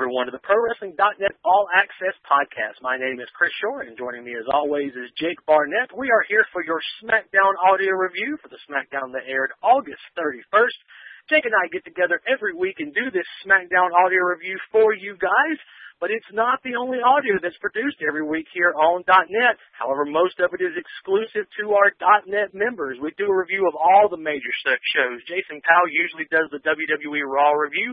everyone, to the ProWrestling.net All Access Podcast. My name is Chris Shore, and joining me as always is Jake Barnett. We are here for your SmackDown audio review for the SmackDown that aired August 31st. Jake and I get together every week and do this SmackDown audio review for you guys, but it's not the only audio that's produced every week here on .net. However, most of it is exclusive to our .net members. We do a review of all the major shows. Jason Powell usually does the WWE Raw review.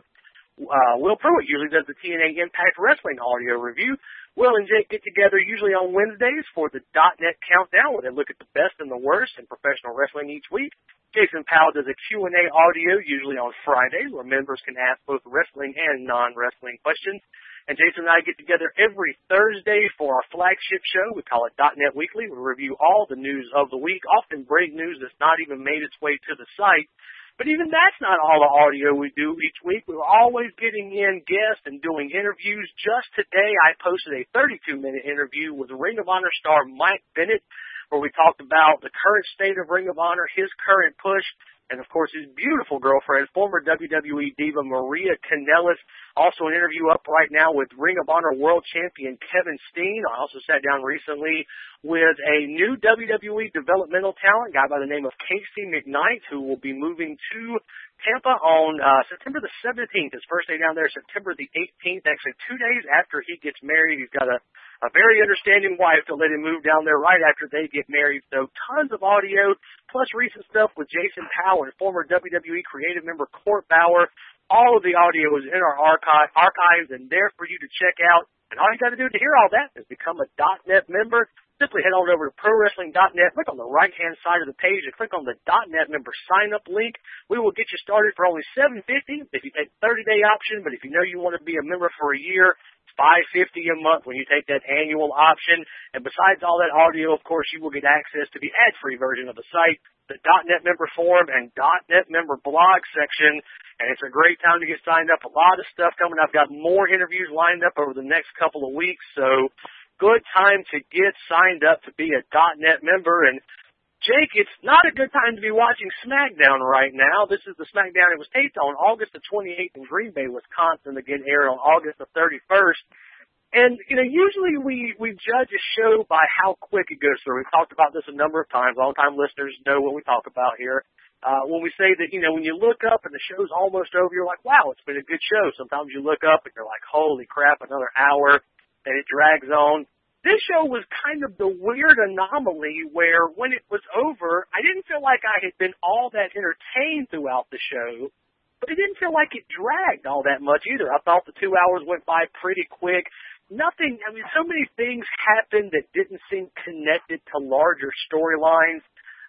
Will Pruitt usually does the TNA Impact Wrestling audio review. Will and Jake get together usually on Wednesdays for the .net Countdown, where they look at the best and the worst in professional wrestling each week. Jason Powell does a Q&A audio usually on Fridays, where members can ask both wrestling and non-wrestling questions. And Jason and I get together every Thursday for our flagship show. We call it .net Weekly. We review all the news of the week, often great news that's not even made its way to the site. But even that's not all the audio we do each week. We're always getting in guests and doing interviews. Just today, I posted a 32-minute interview with Ring of Honor star Mike Bennett, where we talked about the current state of Ring of Honor, his current push, and, of course, his beautiful girlfriend, former WWE diva Maria Kanellis. Also an interview up right now with Ring of Honor World Champion Kevin Steen. I also sat down recently with a new WWE developmental talent, guy by the name of Casey McKnight, who will be moving to Tampa on September the 17th. His first day down there, September the 18th, actually 2 days after he gets married. He's got a very understanding wife to let him move down there right after they get married. So tons of audio, plus recent stuff with Jason Powell and former WWE creative member Court Bauer. All of the audio is in our archives and there for you to check out. And all you got to do to hear all that is become a .net member. Simply head on over to ProWrestling.net, click on the right-hand side of the page, and click on the .net member sign-up link. We will get you started for only $7.50 if you take the 30-day option, but if you know you want to be a member for a year, it's $5.50 a month when you take that annual option. And besides all that audio, of course, you will get access to the ad-free version of the site, the .net member forum, and .net member blog section. And it's a great time to get signed up. A lot of stuff coming. I've got more interviews lined up over the next couple of weeks, so good time to get signed up to be a .net member. And Jake, it's not a good time to be watching SmackDown right now. This is the SmackDown. It was taped on August the 28th in Green Bay, Wisconsin, again aired on August the 31st. And, you know, usually we judge a show by how quick it goes through. We've talked about this a number of times. Long-time listeners know what we talk about here. When we say that, you know, when you look up and the show's almost over, you're like, wow, it's been a good show. Sometimes you look up and you're like, holy crap, another hour, and it drags on. This show was kind of the weird anomaly where when it was over, I didn't feel like I had been all that entertained throughout the show, but it didn't feel like it dragged all that much either. I thought the 2 hours went by pretty quick. Nothing, I mean, so many things happened that didn't seem connected to larger storylines.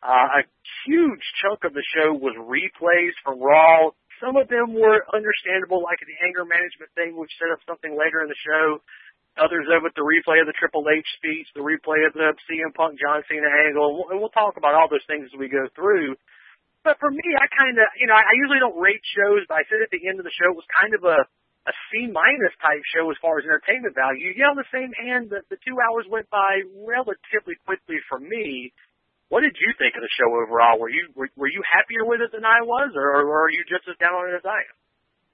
A huge chunk of the show was replays from Raw. Some of them were understandable, like the anger management thing, which set up something later in the show. Others of it, the replay of the Triple H speech, the replay of the CM Punk John Cena angle, and we'll talk about all those things as we go through. But for me, I kind of, you know, I usually don't rate shows, but I said at the end of the show it was kind of a C-minus type show as far as entertainment value. Yet on the same hand, the 2 hours went by relatively quickly for me. What did you think of the show overall? Were you happier with it than I was, or are you just as down on it as I am?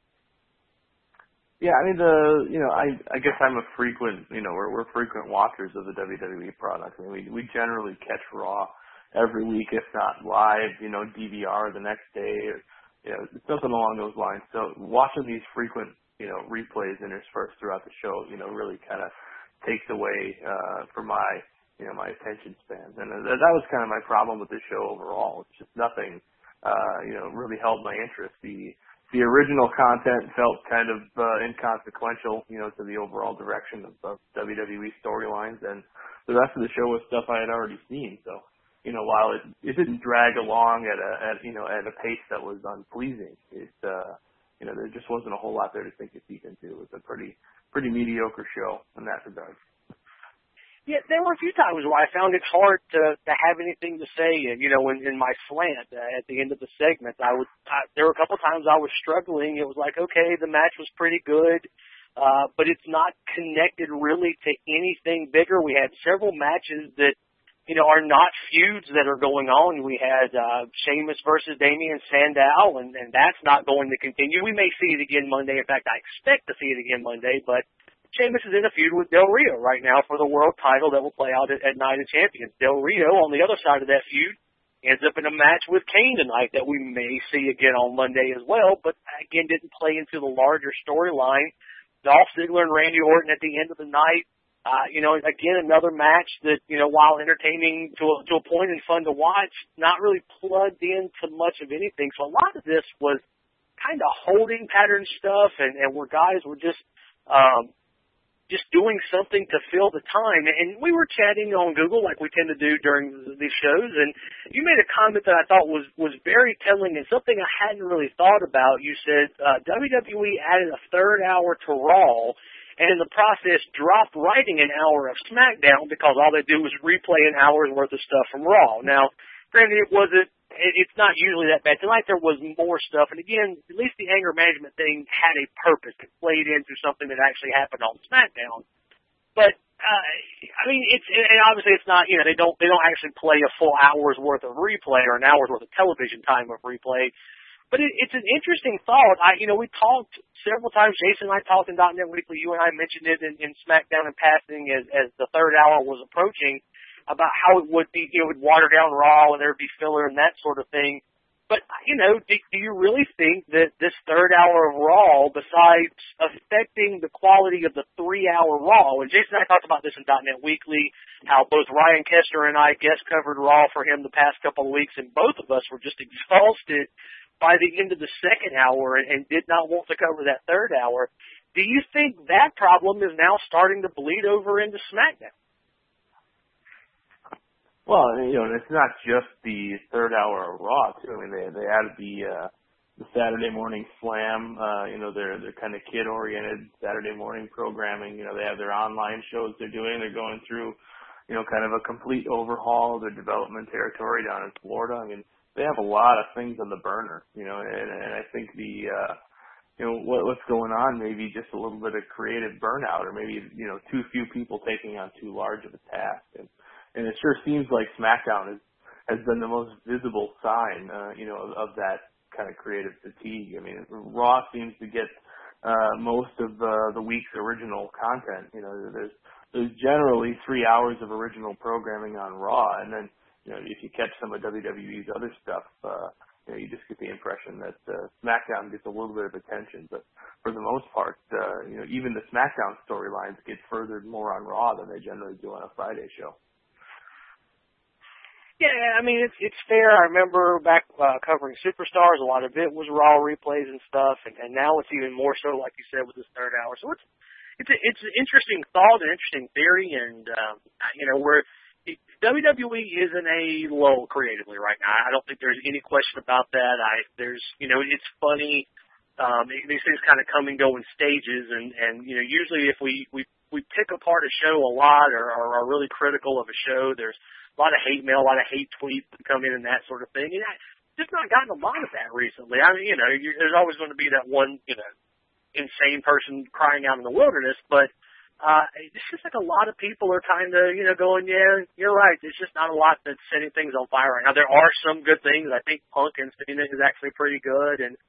Yeah, I mean, I guess I'm a frequent, you know, we're frequent watchers of the WWE product. I mean, we generally catch Raw every week, if not live, you know, DVR the next day, or, you know, something along those lines. So watching these frequent, you know, replays interspersed throughout the show, you know, really kind of takes away from my, you know, my attention spans. And that was kind of my problem with this show overall. It's just nothing, you know, really held my interest. The original content felt kind of inconsequential, you know, to the overall direction of WWE storylines, and the rest of the show was stuff I had already seen. So, you know, while it didn't drag along at a pace that was unpleasing, you know, there just wasn't a whole lot there to sink your teeth into. It was a pretty mediocre show in that regard. Yeah, there were a few times where I found it hard to have anything to say, you know, in my slant at the end of the segment. There were a couple times I was struggling. It was like, okay, the match was pretty good, but it's not connected really to anything bigger. We had several matches that, are not feuds that are going on. We had Sheamus versus Damian Sandow, and that's not going to continue. We may see it again Monday. In fact, I expect to see it again Monday, but Sheamus is in a feud with Del Rio right now for the world title that will play out at Night of Champions. Del Rio, on the other side of that feud, ends up in a match with Kane tonight that we may see again on Monday as well, but again didn't play into the larger storyline. Dolph Ziggler and Randy Orton at the end of the night. Again, another match that, while entertaining to a point and fun to watch, not really plugged into much of anything. So a lot of this was kind of holding pattern stuff and where guys were just doing something to fill the time. And we were chatting on Google like we tend to do during these shows, and you made a comment that I thought was very telling and something I hadn't really thought about. You said WWE added a third hour to Raw, and in the process dropped writing an hour of SmackDown because all they do was replay an hour's worth of stuff from Raw. Now, granted, it's not usually that bad. Tonight there was more stuff, and again, at least the anger management thing had a purpose. It played into something that actually happened on SmackDown. But and obviously it's not. They don't actually play a full hour's worth of replay or an hour's worth of television time of replay. But it's an interesting thought. We talked several times. Jason and I talked in .NET Weekly. You and I mentioned it in SmackDown in passing as the third hour was approaching, about how it would be, it would water down Raw and there would be filler and that sort of thing. But, do you really think that this third hour of Raw, besides affecting the quality of the 3-hour Raw, and Jason and I talked about this in .NET Weekly, how both Ryan Kester and I guest covered Raw for him the past couple of weeks, and both of us were just exhausted by the end of the second hour and did not want to cover that third hour. Do you think that problem is now starting to bleed over into SmackDown? Well, it's not just the third hour of Raw, too. I mean, they added the Saturday morning slam, their kind of kid-oriented Saturday morning programming. They have their online shows they're doing. They're going through, kind of a complete overhaul of their development territory down in Florida. I mean, they have a lot of things on the burner, and I think what's going on, maybe just a little bit of creative burnout, or maybe, too few people taking on too large of a task. And it sure seems like SmackDown has been the most visible sign, of that kind of creative fatigue. I mean, Raw seems to get most of the week's original content. There's generally 3 hours of original programming on Raw, and then if you catch some of WWE's other stuff, you just get the impression that SmackDown gets a little bit of attention. But for the most part, even the SmackDown storylines get furthered more on Raw than they generally do on a Friday show. Yeah, I mean, it's fair. I remember back covering Superstars, a lot of it was Raw replays and stuff, and now it's even more so, like you said, with this third hour. So it's an interesting thought, an interesting theory, and where WWE is in a lull creatively right now. I don't think there's any question about that. It's funny. These things kind of come and go in stages, and usually if we pick apart a show a lot or are really critical of a show, there's a lot of hate mail, a lot of hate tweets that come in and that sort of thing. And I've just not gotten a lot of that recently. I mean, there's always going to be that one, insane person crying out in the wilderness, but it's just like a lot of people are kind of, going, yeah, you're right. There's just not a lot that's setting things on fire right now. There are some good things. I think Punk and Cena is actually pretty good. And,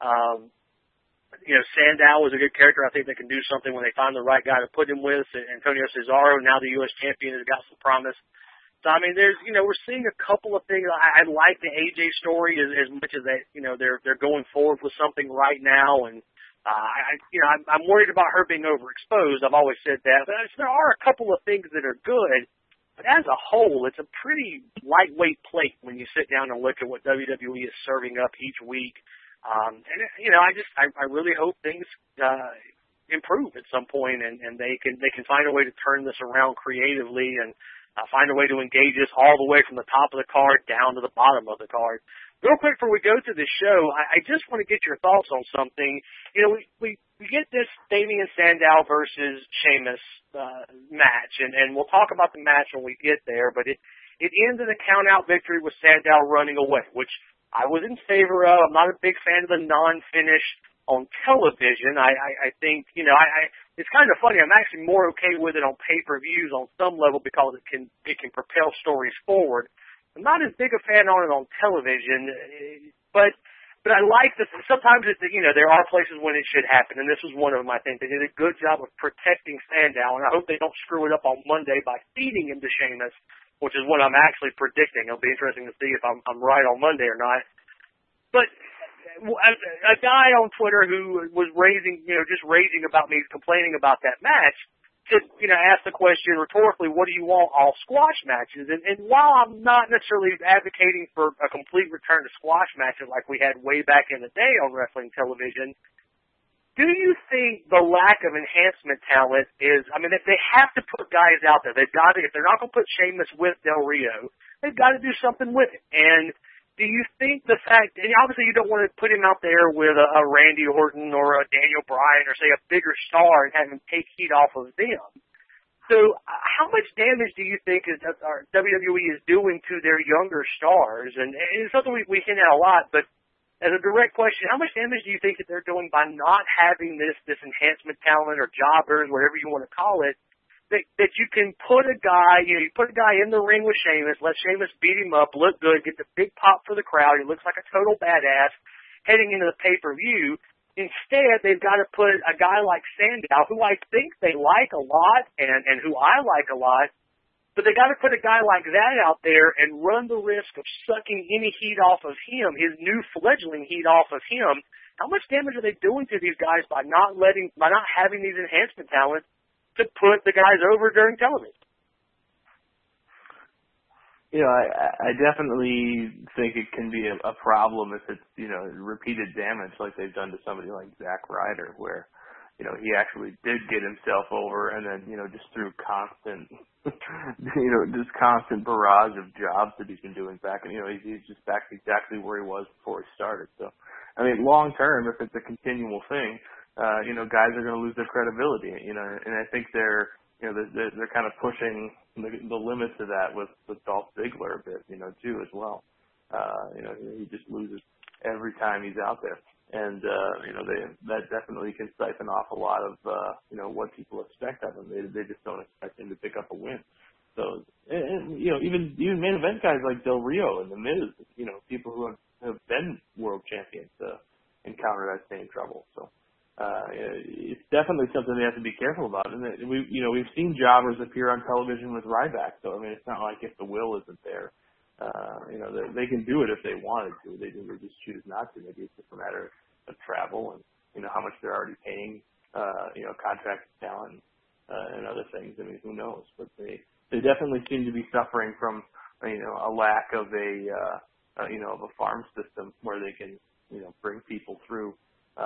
Sandow is a good character. I think they can do something when they find the right guy to put him with. Antonio Cesaro, now the U.S. champion, has got some promise. So, I mean, we're seeing a couple of things. I like the AJ story as much as that, they're going forward with something right now. And, I'm worried about her being overexposed. I've always said that. But there are a couple of things that are good. But as a whole, it's a pretty lightweight plate when you sit down and look at what WWE is serving up each week. I really hope things improve at some point, and they can find a way to turn this around creatively and find a way to engage us all the way from the top of the card down to the bottom of the card. Real quick before we go to the show, I just want to get your thoughts on something. We get this Damian Sandow versus Sheamus match, and we'll talk about the match when we get there, but it ends in a count-out victory with Sandow running away, which I was in favor of. I'm not a big fan of the non-finish on television. I think, it's kind of funny. I'm actually more okay with it on pay-per-views on some level because it can propel stories forward. I'm not as big a fan on it on television, but I like this. Sometimes there are places when it should happen, and this was one of them. I think they did a good job of protecting Sandow, and I hope they don't screw it up on Monday by feeding him to Sheamus, which is what I'm actually predicting. It'll be interesting to see if I'm right on Monday or not. But a guy on Twitter who was raising about me, complaining about that match, asked the question rhetorically, what do you want, all squash matches? And while I'm not necessarily advocating for a complete return to squash matches like we had way back in the day on wrestling television, do you think the lack of enhancement talent is, if they have to put guys out there, they've got to, if they're not going to put Sheamus with Del Rio, they've got to do something with it. And do you think the fact, and obviously you don't want to put him out there with a Randy Orton or a Daniel Bryan or say a bigger star and have him take heat off of them. So how much damage do you think WWE is doing to their younger stars? And it's something we hint at a lot, but as a direct question, how much damage do you think that they're doing by not having this enhancement talent or jobbers, whatever you want to call it, that you can put a guy, you put a guy in the ring with Sheamus, let Sheamus beat him up, look good, get the big pop for the crowd, he looks like a total badass heading into the pay-per-view. Instead, they've got to put a guy like Sandow, who I think they like a lot and who I like a lot, but they got to put a guy like that out there and run the risk of sucking any heat off of him, his new fledgling heat off of him. How much damage are they doing to these guys by not having these enhancement talents to put the guys over during television? I definitely think it can be a problem if it's, repeated damage like they've done to somebody like Zack Ryder, where, he actually did get himself over and then, just through constant, just constant barrage of jobs that he's been doing back. And, he's just back exactly where he was before he started. So, long term, if it's a continual thing, guys are going to lose their credibility, and I think they're kind of pushing the limits of that with Dolph Ziggler a bit, too, as well. He just loses every time he's out there. And, that definitely can siphon off a lot of, what people expect of him. They just don't expect him to pick up a win. So, even main event guys like Del Rio and The Miz, people who have been world champions, encounter that same trouble. So, it's definitely something they have to be careful about. And we've seen jobbers appear on television with Ryback. So, it's not like if the will isn't there, they can do it if they wanted to. They just choose not to. Maybe it's just a matter of travel and, how much they're already paying, contract talent, and other things. Who knows? But they definitely seem to be suffering from, a lack of of a farm system where they can, bring people through,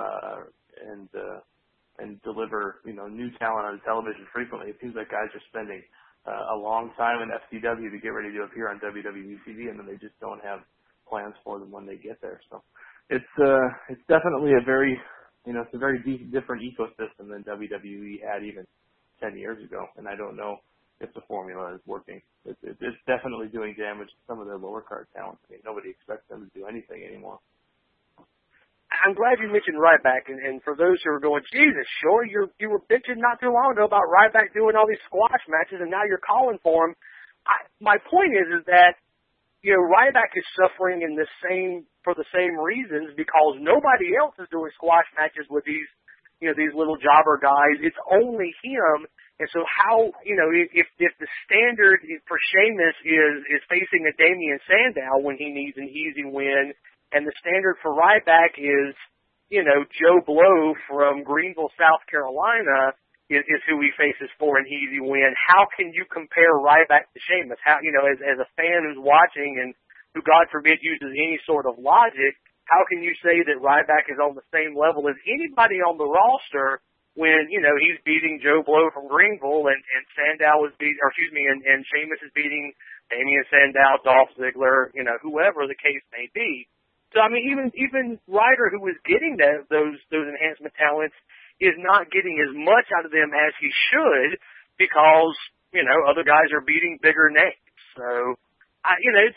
and deliver, new talent on television frequently. It seems like guys are spending a long time in FCW to get ready to appear on WWE TV, and then they just don't have plans for them when they get there. So it's definitely a very, it's a very different ecosystem than WWE had even 10 years ago, and I don't know if the formula is working. It's definitely doing damage to some of their lower card talent. Nobody expects them to do anything anymore. I'm glad you mentioned Ryback, and for those who are going, Jesus, sure, you were bitching not too long ago about Ryback doing all these squash matches, and now you're calling for him. My point is that, Ryback is suffering for the same reasons because nobody else is doing squash matches with these little jobber guys. It's only him, and so how, if the standard for Sheamus is facing a Damian Sandow when he needs an easy win, and the standard for Ryback is, Joe Blow from Greenville, South Carolina is who he faces for an easy win. How can you compare Ryback to Sheamus? How, as a fan who's watching and who, God forbid, uses any sort of logic, how can you say that Ryback is on the same level as anybody on the roster when, he's beating Joe Blow from Greenville and Sandow is and Sheamus is beating Damian Sandow, Dolph Ziggler, whoever the case may be. So, even Ryder, who was getting those enhancement talents, is not getting as much out of them as he should because, other guys are beating bigger names. So,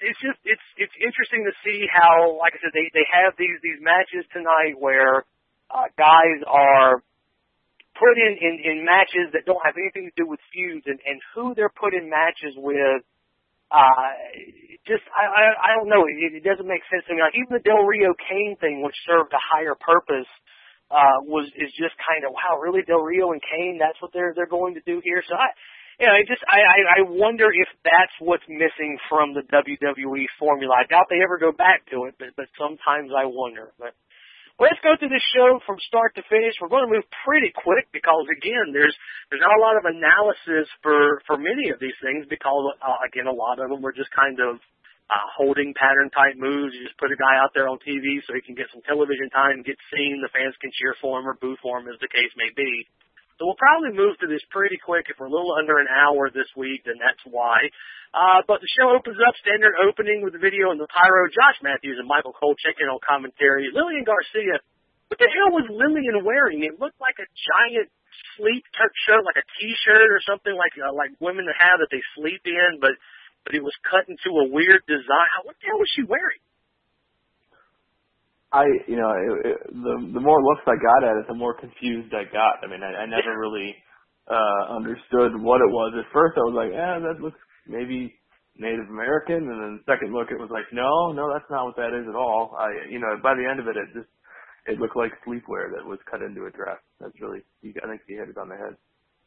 it's interesting to see how, like I said, they have these matches tonight where, guys are put in matches that don't have anything to do with feuds, and who they're put in matches with. I don't know. It doesn't make sense to me. Like, even the Del Rio Kane thing, which served a higher purpose, is just kind of, wow, really, Del Rio and Kane? That's what they're going to do here. So I wonder if that's what's missing from the WWE formula. I doubt they ever go back to it, but sometimes I wonder. But let's go through this show from start to finish. We're going to move pretty quick because, again, there's not a lot of analysis for many of these things because, again, a lot of them are just kind of holding pattern type moves. You just put a guy out there on TV so he can get some television time, get seen, the fans can cheer for him or boo for him, as the case may be. So we'll probably move through this pretty quick. If we're a little under an hour this week, then that's why. But the show opens up, standard opening with the video and the pyro. Josh Matthews and Michael Cole check in on commentary. Lillian Garcia, what the hell was Lillian wearing? It looked like a giant sleep shirt, like a T-shirt or something like women have that they sleep in, but it was cut into a weird design. What the hell was she wearing? The more looks I got at it, the more confused I got. I mean, I never really understood what it was. At first, I was like, that looks maybe Native American, and then the second look, it was like, no, that's not what that is at all. By the end of it, it looked like sleepwear that was cut into a dress. That's really, I think you hit it on the head.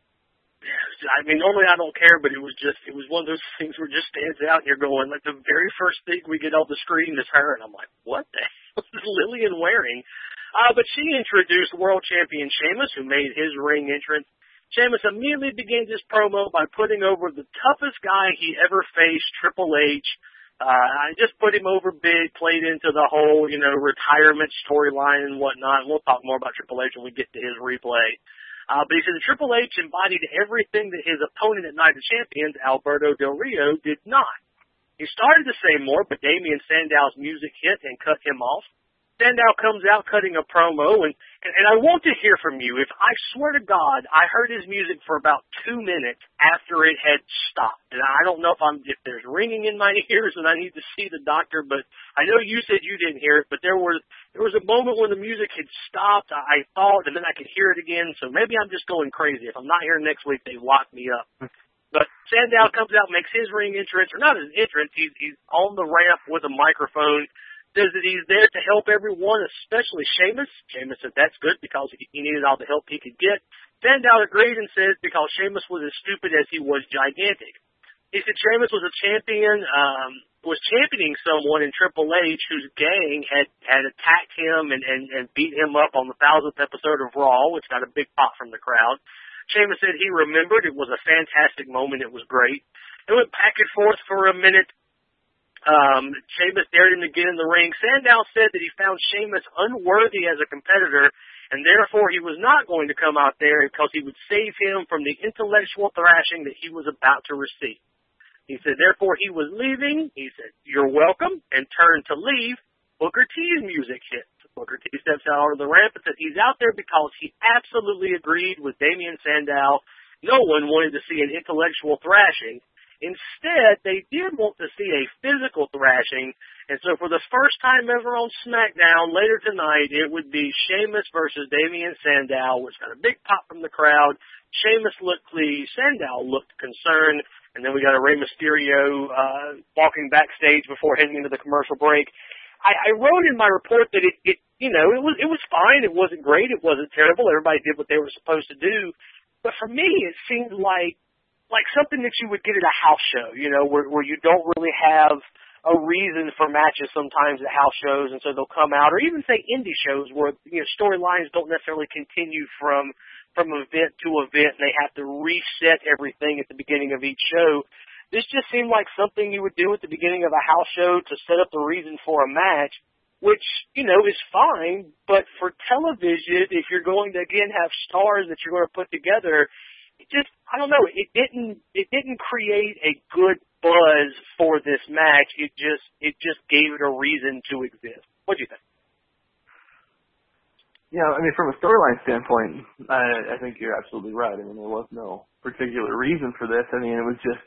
I mean, normally I don't care, but it was one of those things where it just stands out and you're going, like, the very first thing we get off the screen is her, and I'm like, what the hell is Lillian wearing? But she introduced world champion Sheamus, who made his ring entrance. Sheamus immediately begins his promo by putting over the toughest guy he ever faced, Triple H. I just put him over big, played into the whole, retirement storyline and whatnot. And we'll talk more about Triple H when we get to his replay. But he said that Triple H embodied everything that his opponent at Night of Champions, Alberto Del Rio, did not. He started to say more, but Damien Sandow's music hit and cut him off. Sandow comes out cutting a promo, and I want to hear from you. If I swear to God, I heard his music for about 2 minutes after it had stopped. And I don't know if there's ringing in my ears and I need to see the doctor, but I know you said you didn't hear it, but there was a moment when the music had stopped, I thought, and then I could hear it again, so maybe I'm just going crazy. If I'm not here next week, they lock me up. But Sandow comes out, makes his ring entrance, or not his entrance, he's on the ramp with a microphone, says that he's there to help everyone, especially Sheamus. Sheamus said that's good because he needed all the help he could get. Sandow agreed and said because Sheamus was as stupid as he was gigantic. He said Sheamus was a champion, was championing someone in Triple H whose gang had attacked him and beat him up on the 1000th episode of Raw, which got a big pop from the crowd. Sheamus said he remembered. It was a fantastic moment. It was great. It went back and forth for a minute. Sheamus dared him to get in the ring. Sandow said that he found Sheamus unworthy as a competitor, and therefore he was not going to come out there because he would save him from the intellectual thrashing that he was about to receive. He said, therefore he was leaving. He said, you're welcome, and turned to leave. Booker T's music hits. Booker T steps out onto the ramp and said he's out there because he absolutely agreed with Damien Sandow. No one wanted to see an intellectual thrashing. Instead, they did want to see a physical thrashing, and so for the first time ever on SmackDown, later tonight, it would be Sheamus versus Damien Sandow, which got a big pop from the crowd. Sheamus looked pleased, Sandow looked concerned, and then we got a Rey Mysterio walking backstage before heading into the commercial break. I wrote in my report that it was fine, it wasn't great, it wasn't terrible, everybody did what they were supposed to do, but for me, it seemed like something that you would get at a house show, where you don't really have a reason for matches sometimes at house shows, and so they'll come out, or even say indie shows where storylines don't necessarily continue from event to event, and they have to reset everything at the beginning of each show. This just seemed like something you would do at the beginning of a house show to set up the reason for a match, which, is fine, but for television, if you're going to, again, have stars that you're going to put together, I don't know, it didn't create a good buzz for this match. It just gave it a reason to exist. What do you think? Yeah, I mean, from a storyline standpoint, I think you're absolutely right. I mean, there was no particular reason for this. I mean, it was just,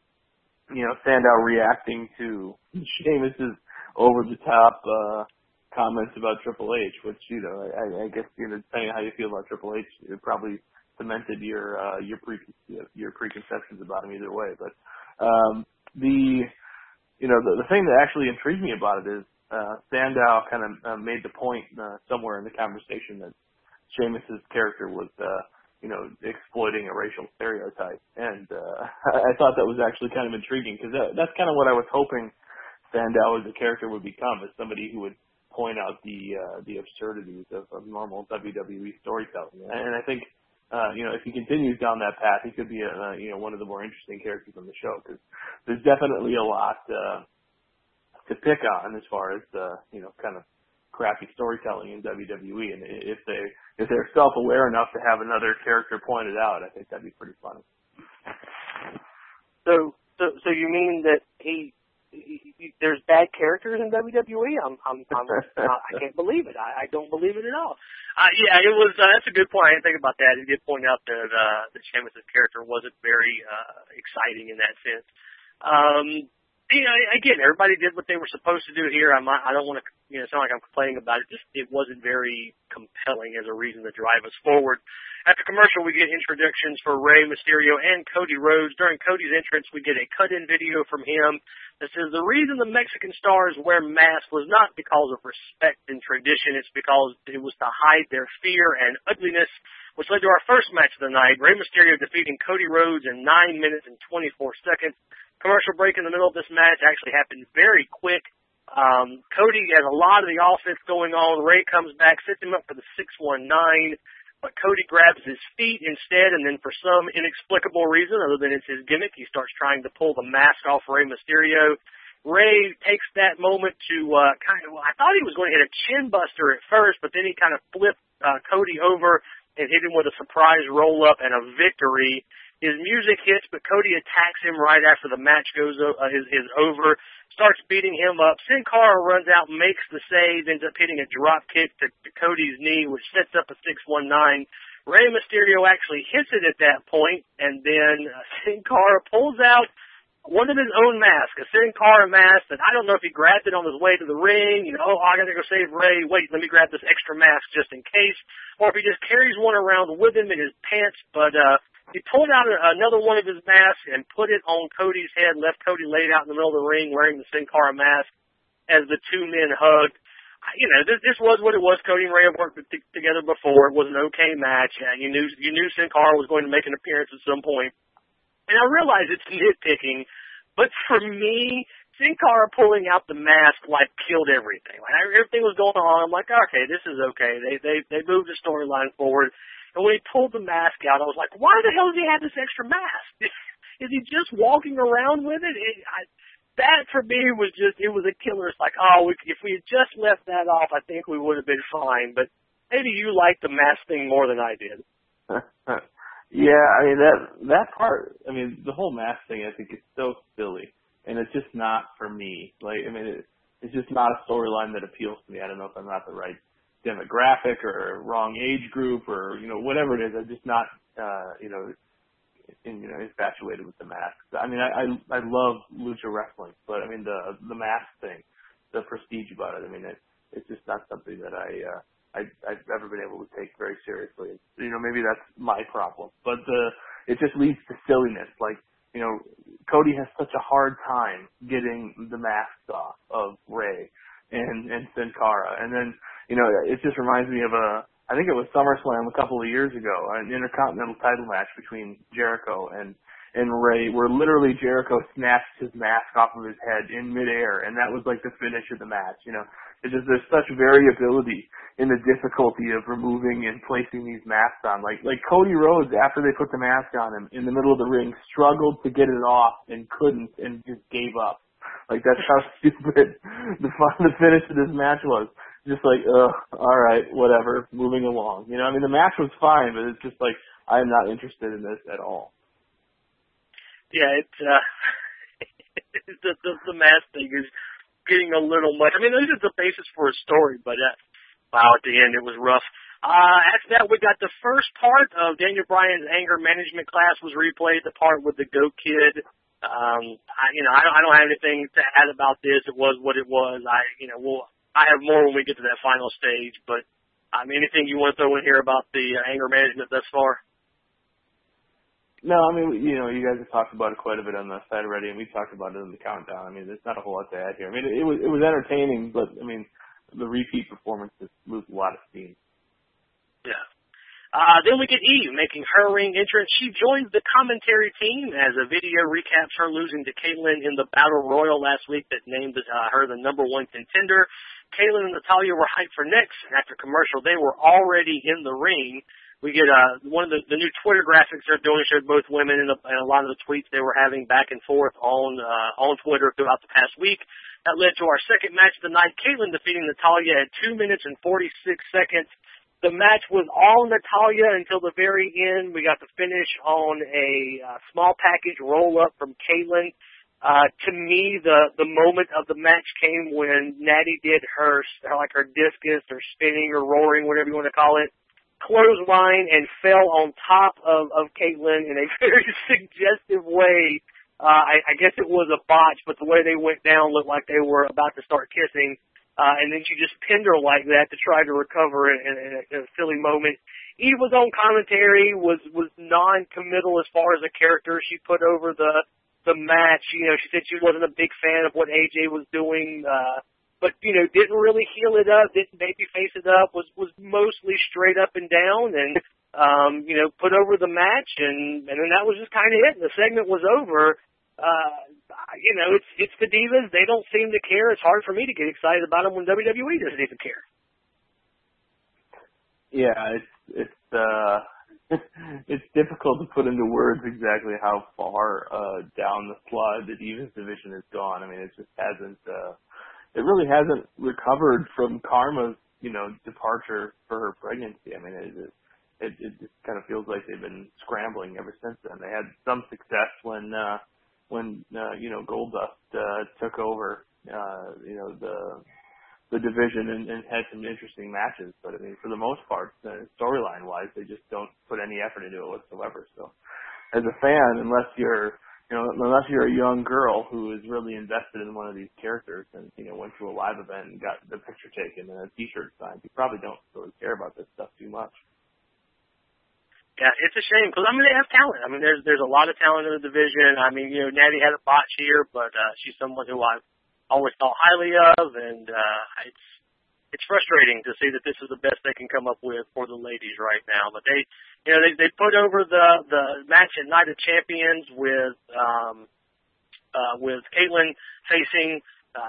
Sandow reacting to Sheamus's over-the-top comments about Triple H, which I guess depending on how you feel about Triple H, it probably cemented your preconceptions about him either way. But the thing that actually intrigued me about it is Sandow kind of made the point somewhere in the conversation that Sheamus's character was exploiting a racial stereotype, and I thought that was actually kind of intriguing because that's kind of what I was hoping Sandow as a character would become, as somebody who would point out the absurdities of normal WWE storytelling. And I think if he continues down that path, he could be one of the more interesting characters on the show, because there's definitely a lot to pick on as far as kind of crappy storytelling in WWE, and if they're self-aware enough to have another character pointed out, I think that'd be pretty funny. So you mean that there's bad characters in WWE? I can't believe it. I don't believe it at all. Yeah, it was. That's a good point. I didn't think about that. It did point out that Sheamus' character wasn't very exciting in that sense. Again, everybody did what they were supposed to do here. I don't want to sound like I'm complaining about it. Just it wasn't very compelling as a reason to drive us forward. After commercial, we get introductions for Rey Mysterio and Cody Rhodes. During Cody's entrance, we get a cut-in video from him that says the reason the Mexican stars wear masks was not because of respect and tradition. It's because it was to hide their fear and ugliness, which led to our first match of the night. Rey Mysterio defeating Cody Rhodes in 9 minutes and 24 seconds. Commercial break in the middle of this match actually happened very quick. Cody has a lot of the offense going on. Rey comes back, sets him up for the 619. But Cody grabs his feet instead, and then for some inexplicable reason, other than it's his gimmick, he starts trying to pull the mask off Rey Mysterio. Rey takes that moment to I thought he was going to hit a chin buster at first, but then he kind of flipped Cody over and hit him with a surprise roll-up and a victory. His music hits, but Cody attacks him right after the match is over, starts beating him up. Sin Cara runs out, makes the save, ends up hitting a drop kick to Cody's knee, which sets up a 619. Rey Mysterio actually hits it at that point, and then Sin Cara pulls out one of his own masks, a Sin Cara mask that I don't know if he grabbed it on his way to the ring, I gotta go save Rey, wait, let me grab this extra mask just in case, or if he just carries one around with him in his pants, but he pulled out another one of his masks and put it on Cody's head, left Cody laid out in the middle of the ring wearing the Sin Cara mask as the two men hugged. This was what it was. Cody and Rey have worked together before. It was an okay match. You knew Sin Cara was going to make an appearance at some point. And I realize it's nitpicking, but for me, Sin Cara pulling out the mask killed everything. Everything was going on. I'm like, okay, this is okay. They moved the storyline forward. And when he pulled the mask out, I was like, why the hell does he have this extra mask? Is he just walking around with it? That, for me, was a killer. It's like, if we had just left that off, I think we would have been fine. But maybe you liked the mask thing more than I did. Yeah, that part, the whole mask thing, I think is so silly. And it's just not for me. It's just not a storyline that appeals to me. I don't know if I'm not the right demographic or wrong age group or whatever it is. I'm just not infatuated with the masks. I love lucha wrestling, but the mask thing, the prestige about it. It's just not something that I've ever been able to take very seriously. Maybe that's my problem, but it just leads to silliness. Cody has such a hard time getting the masks off of Rey and Sin Cara, and then it just reminds me of I think it was SummerSlam a couple of years ago, an Intercontinental title match between Jericho and Rey, where literally Jericho snatched his mask off of his head in midair, and that was the finish of the match. There's such variability in the difficulty of removing and placing these masks on. Like Cody Rhodes, after they put the mask on him in the middle of the ring, struggled to get it off and couldn't, and just gave up. That's how stupid the finish of this match was. Just all right, whatever, moving along. The match was fine, but it's just I'm not interested in this at all. Yeah, it's the mask thing is getting a little much. This is the basis for a story, but wow, at the end it was rough. After that, we got the first part of Daniel Bryan's anger management class was replayed, the part with the Goat Kid. I don't have anything to add about this. It was what it was. I have more when we get to that final stage. But anything you want to throw in here about the anger management thus far? No, I mean, you know, you guys have talked about it quite a bit on the site already, and we talked about it in the countdown. I mean, there's not a whole lot to add here. I mean, it was entertaining, but I mean, the repeat performance just moved a lot of steam. Yeah. Then we get Eve making her ring entrance. She joins the commentary team as a video recaps her losing to Kaitlyn in the Battle Royal last week that named her the #1 contender. Kaitlyn and Natalya were hyped for next, and after commercial, they were already in the ring. We get one of the new Twitter graphics they're doing showed both women and a lot of the tweets they were having back and forth on Twitter throughout the past week. That led to our second match of the night, Kaitlyn defeating Natalya at 2 minutes and 46 seconds. The match was all Natalya until the very end. We got the finish on a small package roll-up from Kaitlyn. To me, the moment of the match came when Natty did her discus or spinning or roaring, whatever you want to call it, clothesline and fell on top of Kaitlyn in a very suggestive way. I guess it was a botch, but the way they went down looked like they were about to start kissing. And then she just pinned her like that to try to recover in a silly moment. Eve was on commentary, was non-committal as far as a character. She put over the match. You know, she said she wasn't a big fan of what AJ was doing, but, you know, didn't really heel it up, didn't baby face it up, was mostly straight up and down and, you know, put over the match and then that was just kind of it. The segment was over. You know, it's the Divas. They don't seem to care. It's hard for me to get excited about them when WWE doesn't even care. Yeah, it's difficult to put into words exactly how far down the slide the Divas division has gone. I mean, it just hasn't. It really hasn't recovered from Karma's, you know, departure for her pregnancy. I mean, it just kind of feels like they've been scrambling ever since then. They had some success when you know, Goldust took over you know, the division and had some interesting matches. But I mean, for the most part, storyline wise, they just don't put any effort into it whatsoever. So, as a fan, unless you're a young girl who is really invested in one of these characters and, you know, went to a live event and got the picture taken and a T-shirt signed, you probably don't really care about this stuff too much. Yeah, it's a shame because I mean they have talent. I mean there's a lot of talent in the division. I mean, you know, Natty had a botch here, but she's someone who I've always thought highly of, and it's frustrating to see that this is the best they can come up with for the ladies right now. But they put over the match at Night of Champions with Kaitlyn facing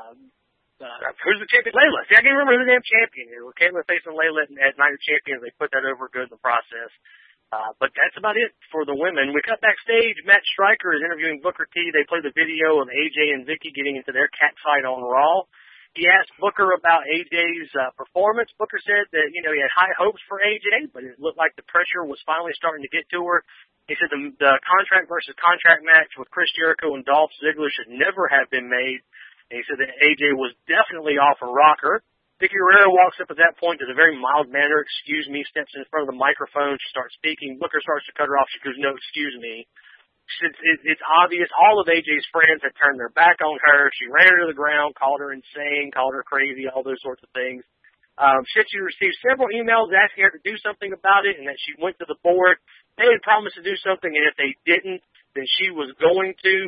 who's the champion? Layla. See, I can't remember who the damn champion is. With Kaitlyn facing Layla at Night of Champions, they put that over good in the process. But that's about it for the women. We cut backstage. Matt Striker is interviewing Booker T. They play the video of AJ and Vicky getting into their cat fight on Raw. He asked Booker about AJ's performance. Booker said that, you know, he had high hopes for AJ, but it looked like the pressure was finally starting to get to her. He said the contract versus contract match with Chris Jericho and Dolph Ziggler should never have been made. And he said that AJ was definitely off a rocker. Vicky Guerrero walks up at that point, does a very mild manner, excuse me, steps in front of the microphone, she starts speaking. Booker starts to cut her off. She goes, no, excuse me. It's obvious all of AJ's friends had turned their back on her. She ran her to the ground, called her insane, called her crazy, all those sorts of things. Said she received several emails asking her to do something about it and that she went to the board. They had promised to do something, and if they didn't, then she was going to.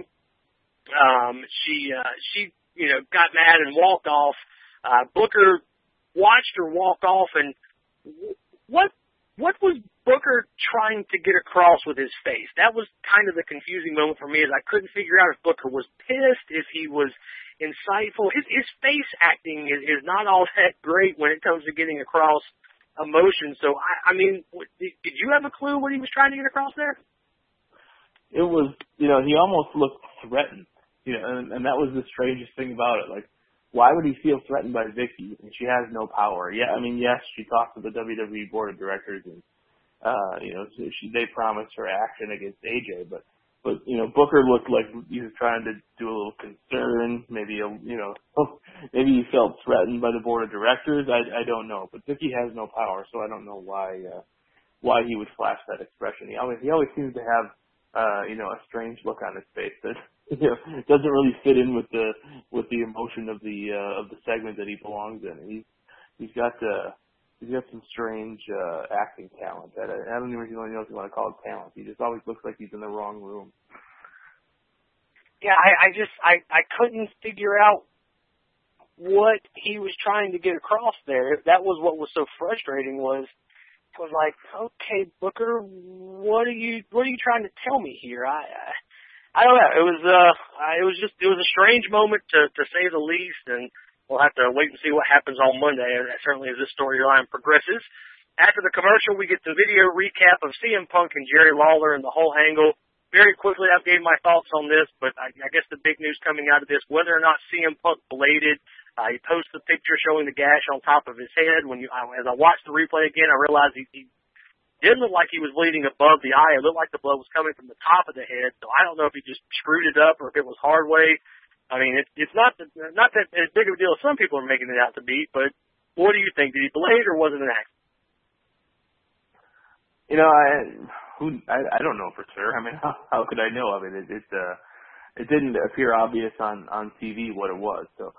She you know, got mad and walked off. Booker watched her walk off, and what was Booker trying to get across with his face? That was kind of the confusing moment for me, as I couldn't figure out if Booker was pissed, if he was insightful. His face acting is not all that great when it comes to getting across emotion. So, I mean, did you have a clue what he was trying to get across there? It was, you know, he almost looked threatened, you know, and that was the strangest thing about it. Like, why would he feel threatened by Vicky? And she has no power. Yeah, I mean, yes, she talked to the WWE board of directors, and you know, they promised her action against AJ. But you know, Booker looked like he was trying to do a little concern. Maybe you know, maybe he felt threatened by the board of directors. I don't know. But Vicky has no power, so I don't know why he would flash that expression. He always seems to have you know, a strange look on his face that it doesn't really fit in with the emotion of the segment that he belongs in. He's got some strange acting talent. I don't even really know if you want to call it talent. He just always looks like he's in the wrong room. Yeah, I couldn't figure out what he was trying to get across there. That was what was so frustrating was like, okay, Booker, what are you trying to tell me here? I don't know. It was a strange moment to say the least, and we'll have to wait and see what happens on Monday, certainly as this storyline progresses. After the commercial, we get the video recap of CM Punk and Jerry Lawler and the whole angle. Very quickly, I gave my thoughts on this, but I guess the big news coming out of this, whether or not CM Punk bladed, he posted a picture showing the gash on top of his head. As I watched the replay again, I realized he didn't look like he was bleeding above the eye. It looked like the blood was coming from the top of the head. So I don't know if he just screwed it up or if it was hard way. I mean, it's not that as big of a deal as some people are making it out to be. But what do you think? Did he blade or was it an accident? I don't know for sure. I mean, how could I know? I mean, it didn't appear obvious on TV what it was. So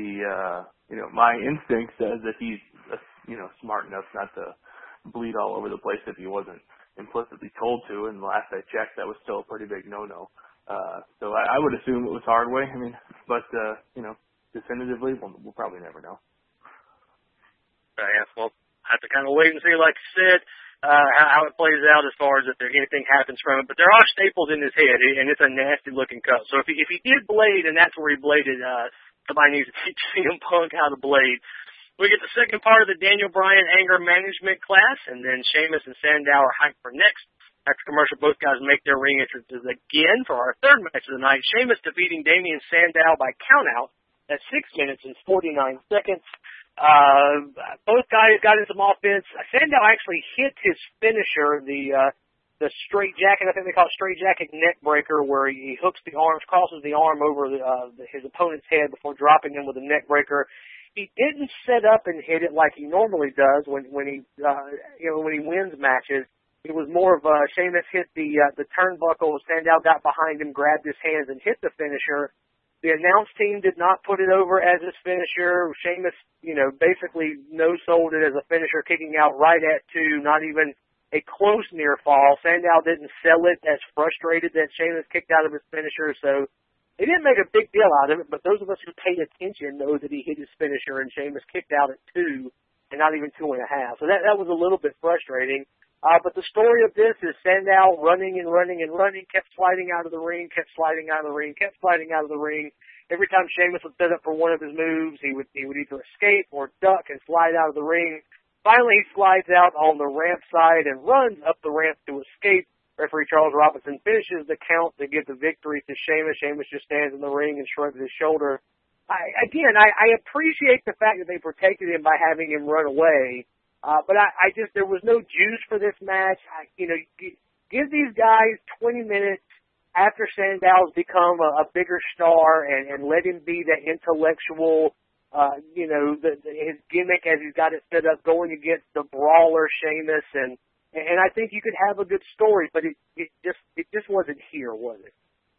my instinct says that he's smart enough not to bleed all over the place if he wasn't implicitly told to. And last I checked, that was still a pretty big no-no. So I would assume it was hard way. I mean, but definitively, we'll probably never know. Yeah, well, I have to kind of wait and see, like you said. How it plays out as far as if anything happens from it. But there are staples in his head, and it's a nasty-looking cut. So if he did blade, and that's where he bladed, somebody needs to teach CM Punk how to blade. We get the second part of the Daniel Bryan anger management class, and then Sheamus and Sandow are hyped for next. After commercial, both guys make their ring entrances again for our third match of the night. Sheamus defeating Damien Sandow by countout at 6 minutes and 49 seconds. Both guys got in some offense. Sandow actually hit his finisher, the straight jacket. I think they call it straight jacket neck breaker, where he hooks the arms, crosses the arm over his opponent's head before dropping him with a neck breaker. He didn't set up and hit it like he normally does when he wins matches. It was more of Sheamus hit the turnbuckle. Sandow got behind him, grabbed his hands, and hit the finisher. The announce team did not put it over as his finisher. Sheamus, basically no-sold it as a finisher, kicking out right at 2, not even a close near fall. Sandow didn't sell it as frustrated that Sheamus kicked out of his finisher, so they didn't make a big deal out of it, but those of us who paid attention know that he hit his finisher and Sheamus kicked out at 2 and not even 2.5. So that was a little bit frustrating. But the story of this is Sandow running and running and running, kept sliding out of the ring, kept sliding out of the ring, kept sliding out of the ring. Every time Sheamus would set up for one of his moves, he would either escape or duck and slide out of the ring. Finally, he slides out on the ramp side and runs up the ramp to escape. Referee Charles Robinson finishes the count to give the victory to Sheamus. Sheamus just stands in the ring and shrugs his shoulder. I appreciate the fact that they protected him by having him run away. But there was no juice for this match. Give these guys 20 minutes after Sandow's become a bigger star and let him be that intellectual, his gimmick as he's got it set up going against the brawler Sheamus. And I think you could have a good story, but it just wasn't here, was it?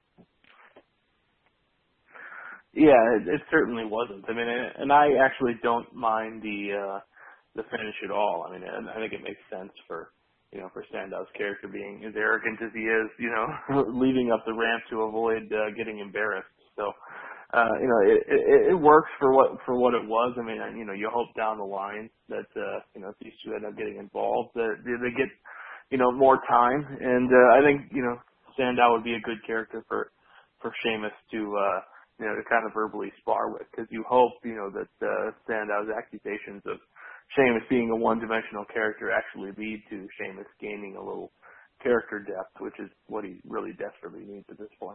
Yeah, it certainly wasn't. I mean, and I actually don't mind the finish at all. I mean, I think it makes sense for Sandow's character being as arrogant as he is, leading up the ramp to avoid getting embarrassed. So, it works for what it was. I mean, you hope down the line that if these two end up getting involved, that they get more time. And I think Sandow would be a good character for Sheamus to kind of verbally spar with, because you hope that Sandow's accusations of Sheamus being a one-dimensional character actually lead to Sheamus gaining a little character depth, which is what he really desperately needs at this point.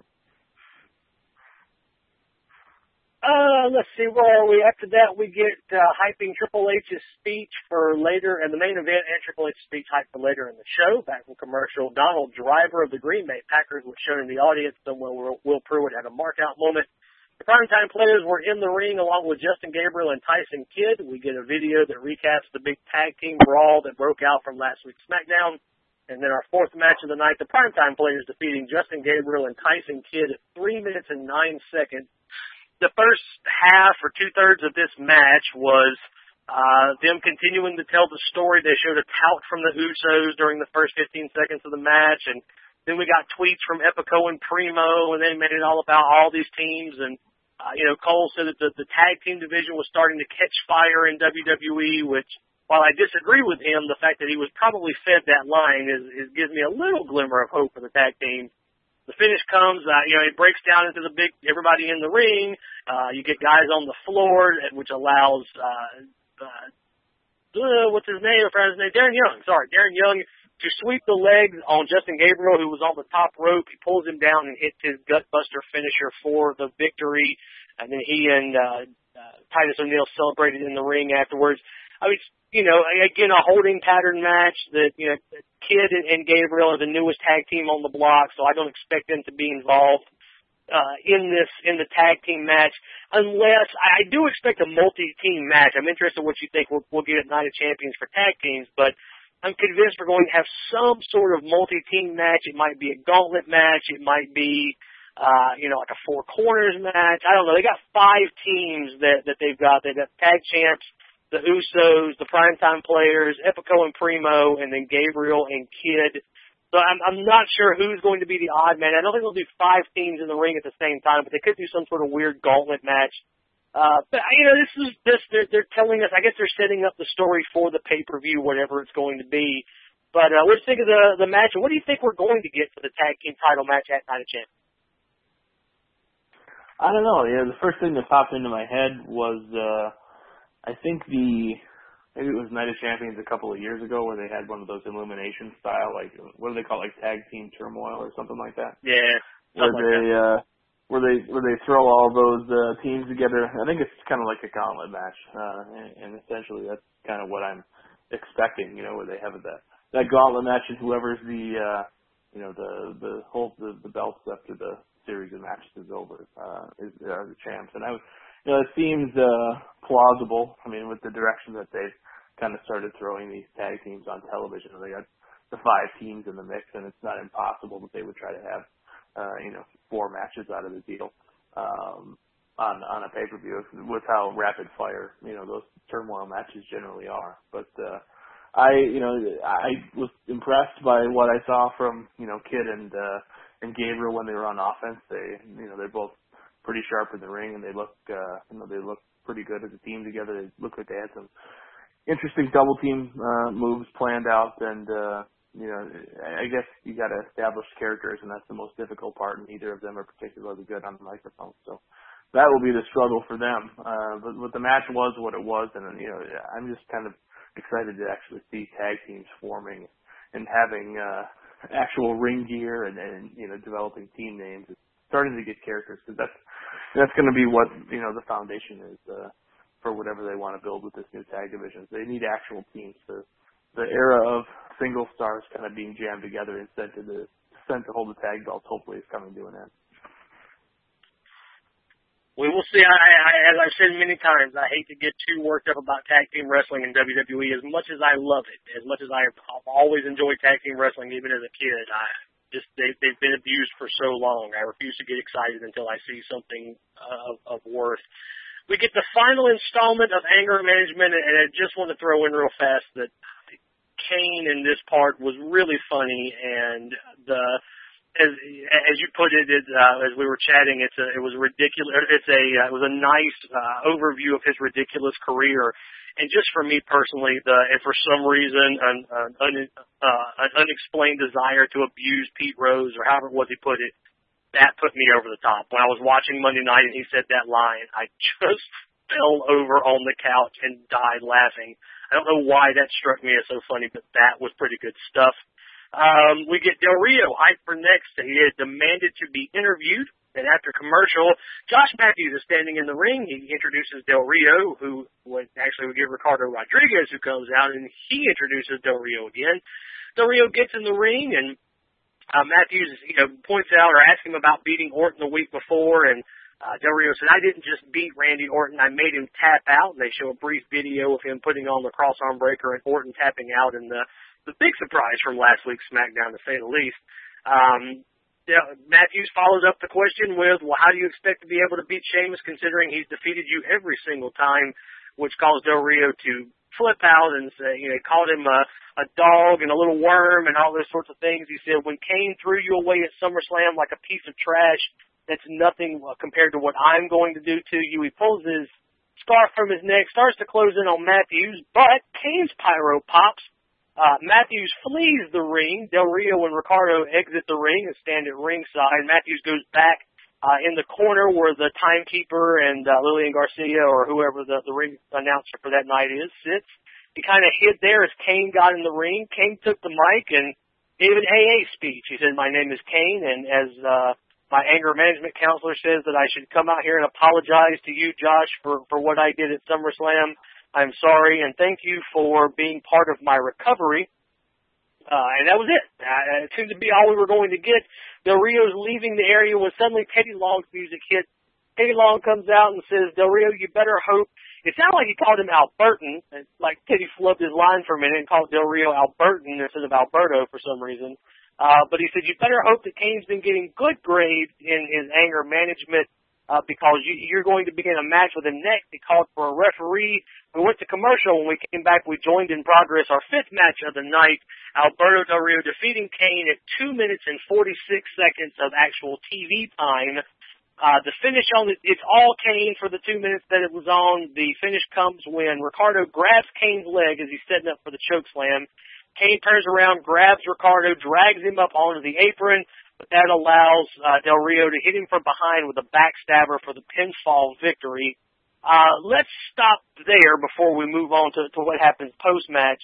Let's see, where are we? After that, we get hyping Triple H's speech for later in the main event and Triple H's speech hyped for later in the show. Back from commercial, Donald Driver of the Green Bay Packers was shown in the audience. Somewhere Will Pruitt had a mark-out moment. The primetime players were in the ring along with Justin Gabriel and Tyson Kidd. We get a video that recaps the big tag team brawl that broke out from last week's SmackDown. And then our fourth match of the night, the Primetime Players defeating Justin Gabriel and Tyson Kidd at 3 minutes and 9 seconds. The first half or two-thirds of this match was them continuing to tell the story. They showed a tout from the Usos during the first 15 seconds of the match, and then we got tweets from Epico and Primo, and they made it all about all these teams. And Cole said that the tag team division was starting to catch fire in WWE, which, while I disagree with him, the fact that he was probably fed that line gives me a little glimmer of hope for the tag team. The finish comes, it breaks down into everybody in the ring. You get guys on the floor, which allows, what's his name? I forgot his name. Darren Young to sweep the legs on Justin Gabriel, who was on the top rope. He pulls him down and hits his gutbuster finisher for the victory. And then he and Titus O'Neil celebrated in the ring afterwards. I mean, again, a holding pattern match that, Kidd and Gabriel are the newest tag team on the block, so I don't expect them to be involved in the tag team match, unless I do expect a multi-team match. I'm interested in what you think we'll get at Night of Champions for tag teams, but I'm convinced we're going to have some sort of multi-team match. It might be a gauntlet match. It might be, like a four corners match. I don't know. They got 5 teams that they've got. They've got tag champs, the Usos, the Primetime Players, Epico and Primo, and then Gabriel and Kidd. So I'm not sure who's going to be the odd man. I don't think they'll do 5 teams in the ring at the same time, but they could do some sort of weird gauntlet match. But they're telling us, I guess they're setting up the story for the pay-per-view, whatever it's going to be. But what do you think of the match, and what do you think we're going to get for the tag team title match at Night of Champions? I don't know. Yeah, the first thing that popped into my head was, I think maybe it was Night of Champions a couple of years ago where they had one of those elimination style, like, what do they call it, like Tag Team Turmoil or something like that? Yeah. Where they throw all those teams together. I think it's kind of like a gauntlet match, and essentially that's kind of what I'm expecting. Where they have that gauntlet match, and whoever's the belts after the series of matches is over are the champs. And it seems plausible. I mean, with the direction that they've kind of started throwing these tag teams on television, they got the 5 teams in the mix, and it's not impossible that they would try to have 4 matches out of the deal on a pay-per-view with how rapid fire those turmoil matches generally are. But I was impressed by what I saw from Kidd and Gabriel when they were on offense. They're both pretty sharp in the ring, and they look pretty good as a team together. They look like they had some interesting double team moves planned out, and I guess you got to establish characters, and that's the most difficult part, and neither of them are particularly good on the microphone. So that will be the struggle for them. But the match was what it was, and I'm just kind of excited to actually see tag teams forming and having actual ring gear and developing team names. It's starting to get characters, because that's going to be what the foundation is for whatever they want to build with this new tag division. They need actual teams. The era of single stars kind of being jammed together and sent to hold the tag belts hopefully is coming to an end. We will see. As I've said many times, I hate to get too worked up about tag team wrestling in WWE. As much as I love it, as much as I've always enjoyed tag team wrestling, even as a kid, they've been abused for so long. I refuse to get excited until I see something of worth. We get the final installment of Anger Management, and I just want to throw in real fast that Kane in this part was really funny, and as you put it, as we were chatting, it was ridiculous. It was a nice overview of his ridiculous career, and just for me personally, and for some reason, an unexplained desire to abuse Pete Rose, or however it was he put it, that put me over the top. When I was watching Monday night and he said that line, I just fell over on the couch and died laughing. I don't know why that struck me as so funny, but that was pretty good stuff. We get Del Rio hyped for next. He had demanded to be interviewed, and after commercial, Josh Matthews is standing in the ring. He introduces Del Rio, who would give Ricardo Rodriguez, who comes out, and he introduces Del Rio again. Del Rio gets in the ring, and Matthews, points out or asks him about beating Orton the week before, and Del Rio said, I didn't just beat Randy Orton, I made him tap out. And they show a brief video of him putting on the cross arm breaker and Orton tapping out in the the big surprise from last week's SmackDown, to say the least. Matthews follows up the question with, well, how do you expect to be able to beat Sheamus considering he's defeated you every single time, which caused Del Rio to flip out and say, called him a dog and a little worm and all those sorts of things. He said, when Kane threw you away at SummerSlam like a piece of trash, that's nothing compared to what I'm going to do to you. He pulls his scarf from his neck, starts to close in on Matthews, but Kane's pyro pops. Matthews flees the ring. Del Rio and Ricardo exit the ring and stand at ringside. Matthews goes back in the corner where the timekeeper and Lillian Garcia or whoever the ring announcer for that night is sits. He kind of hid there as Kane got in the ring. Kane took the mic and gave an AA speech. He said, my name is Kane, and as my anger management counselor says that I should come out here and apologize to you, Josh, for what I did at SummerSlam. I'm sorry, and thank you for being part of my recovery. And that was it. It seemed to be all we were going to get. Del Rio's leaving the area when suddenly Teddy Long's music hit. Teddy Long comes out and says, Del Rio, you better hope. It sounded like he called him Albertan, like Teddy flubbed his line for a minute and called Del Rio Albertan instead of Alberto for some reason. But he said, you better hope that Kane's been getting good grades in his anger management because you're going to begin a match with him next. He called for a referee. We went to commercial. When we came back, we joined in progress our fifth match of the night. Alberto Del Rio defeating Kane at 2 minutes and 46 seconds of actual TV time. The finish on it's all Kane for the 2 minutes that it was on. The finish comes when Ricardo grabs Kane's leg as he's setting up for the choke slam. Kane turns around, grabs Ricardo, drags him up onto the apron, but that allows Del Rio to hit him from behind with a backstabber for the pinfall victory. Let's stop there before we move on to what happens post-match.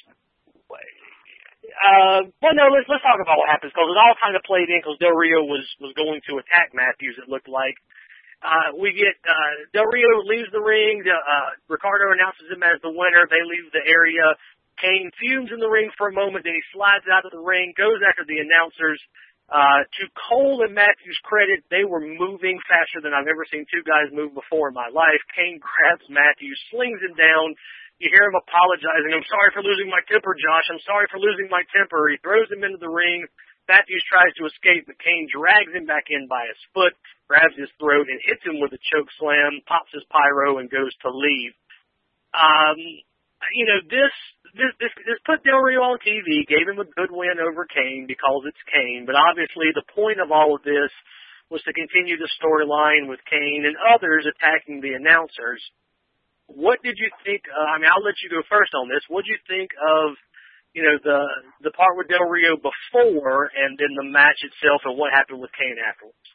Let's talk about what happens, because it all kind of played in because Del Rio was going to attack Matthews, it looked like. We get Del Rio leaves the ring. Ricardo announces him as the winner. They leave the area. Kane fumes in the ring for a moment, then he slides out of the ring, goes after the announcers. To Cole and Matthews' credit, they were moving faster than I've ever seen two guys move before in my life. Kane grabs Matthews, slings him down. You hear him apologizing. I'm sorry for losing my temper, Josh. I'm sorry for losing my temper. He throws him into the ring. Matthews tries to escape, but Kane drags him back in by his foot, grabs his throat, and hits him with a choke slam, pops his pyro, and goes to leave. This put Del Rio on TV, gave him a good win over Kane because it's Kane, but obviously the point of all of this was to continue the storyline with Kane and others attacking the announcers. What did you think? I'll let you go first on this. What did you think of, the part with Del Rio before and then the match itself and what happened with Kane afterwards?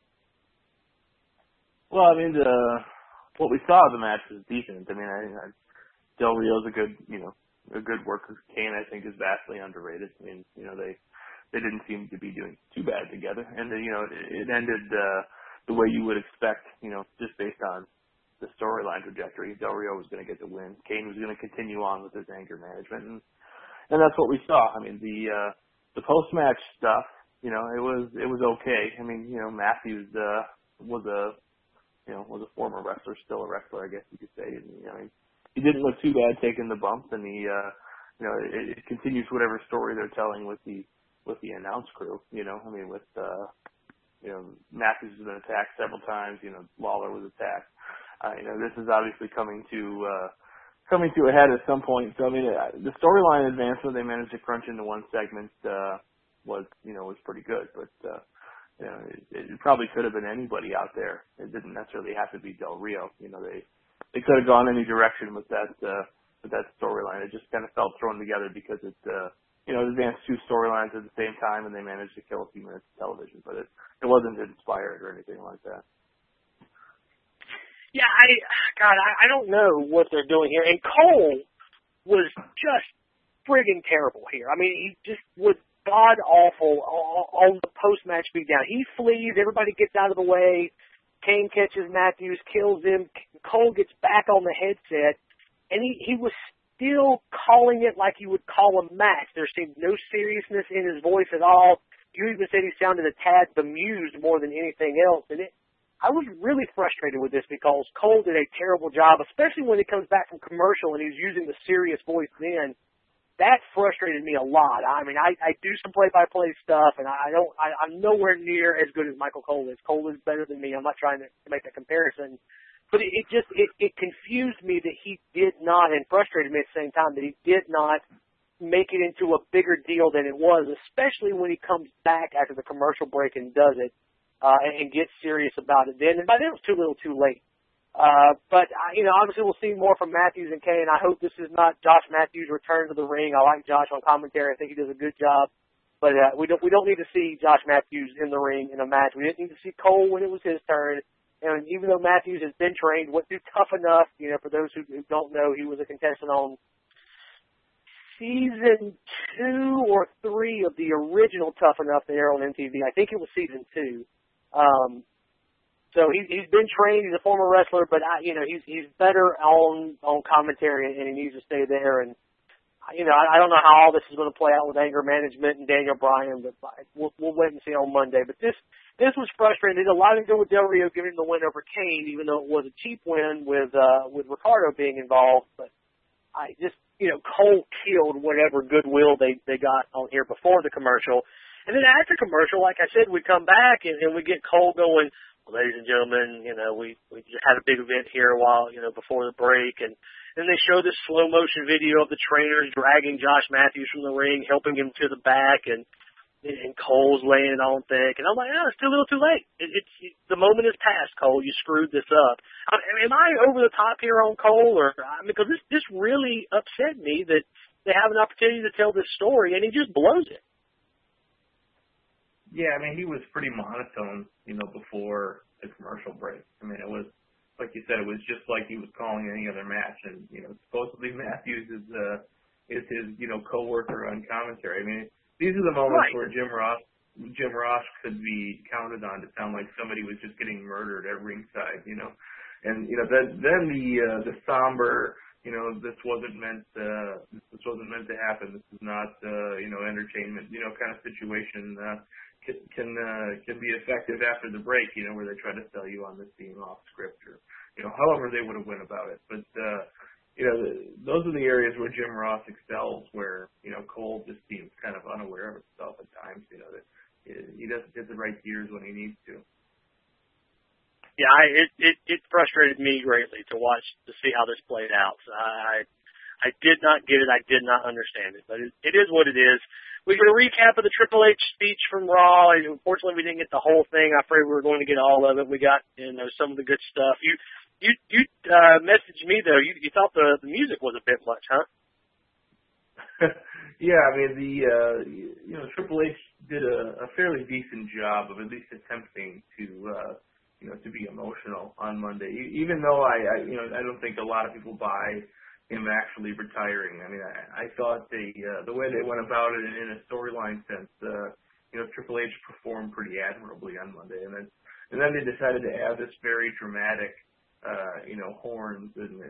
Well, what we saw of the match was decent. Del Rio's a good worker. Kane, I think, is vastly underrated. They didn't seem to be doing too bad together, and it ended the way you would expect. Just based on the storyline trajectory, Del Rio was going to get the win. Kane was going to continue on with his anger management, and that's what we saw. The post match stuff, it was okay. Matthews was a former wrestler, still a wrestler, I guess you could say. He didn't look too bad taking the bump, and it continues whatever story they're telling with the announce crew. Matthews has been attacked several times. Lawler was attacked. This is obviously coming to a head at some point. So the storyline advancement they managed to crunch into one segment was pretty good, but it probably could have been anybody out there. It didn't necessarily have to be Del Rio. They could have gone any direction with that storyline. It just kind of felt thrown together because it advanced two storylines at the same time, and they managed to kill a few minutes of television. But it wasn't inspired or anything like that. Yeah, I don't know what they're doing here. And Cole was just friggin' terrible here. He just was god awful on the post match beatdown. He flees, everybody gets out of the way. Kane catches Matthews, kills him. Cole gets back on the headset, and he was still calling it like you would call a match. There seemed no seriousness in his voice at all. You even said he sounded a tad bemused more than anything else. And I was really frustrated with this because Cole did a terrible job, especially when he comes back from commercial and he's using the serious voice then. that frustrated me a lot. I mean, I do some play-by-play stuff, and I'm nowhere near as good as Michael Cole is. Cole is better than me. I'm not trying to make that comparison. But it confused me that he did not, and frustrated me at the same time, that he did not make it into a bigger deal than it was, especially when he comes back after the commercial break and does it, and gets serious about it then. And by then it was too little too late. But obviously we'll see more from Matthews and Kane. I hope this is not Josh Matthews' return to the ring. I like Josh on commentary. I think he does a good job. But we don't need to see Josh Matthews in the ring in a match. We didn't need to see Cole when it was his turn. And even though Matthews has been trained, went through Tough Enough, for those who don't know, he was a contestant on season 2 or 3 of the original Tough Enough that aired on MTV. I think it was season 2. So he's been trained. He's a former wrestler, but he's better on commentary, and he needs to stay there. And I don't know how all this is going to play out with anger management and Daniel Bryan, but we'll wait and see on Monday. But this was frustrating. It had a lot to do with Del Rio giving the win over Kane, even though it was a cheap win with Ricardo being involved. But I just Cole killed whatever goodwill they got on here before the commercial. And then after commercial, like I said, we come back and we get Cole going, well, ladies and gentlemen, we just had a big event here before the break. And then they show this slow motion video of the trainers dragging Josh Matthews from the ring, helping him to the back, and Cole's laying it on thick. And I'm like, it's too little too late. The moment is past, Cole. You screwed this up. Am I over the top here on Cole? Because this really upset me that they have an opportunity to tell this story, and he just blows it. Yeah, he was pretty monotone, before the commercial break. It was, like you said, it was just like he was calling any other match. And, supposedly Matthews is his, coworker on commentary. These are the moments where Jim Ross could be counted on to sound like somebody was just getting murdered at ringside, And then the somber, this wasn't meant to happen. This is not entertainment, kind of situation can be effective after the break, where they try to sell you on this being off script or however they would have went about it. But those are the areas where Jim Ross excels, where Cole just seems kind of unaware of himself at times. That he doesn't get the right gears when he needs to. Yeah, it frustrated me greatly to see how this played out. So I did not get it. I did not understand it. But it is what it is. We get a recap of the Triple H speech from Raw. Unfortunately, we didn't get the whole thing. I afraid we were going to get all of it. We got some of the good stuff. You messaged me though. You thought the music was a bit much, huh? Yeah, the Triple H did a fairly decent job of at least attempting to be emotional on Monday. Even though I don't think a lot of people buy him actually retiring. I thought the way they went about it in a storyline sense, Triple H performed pretty admirably on Monday, and then they decided to add this very dramatic, horns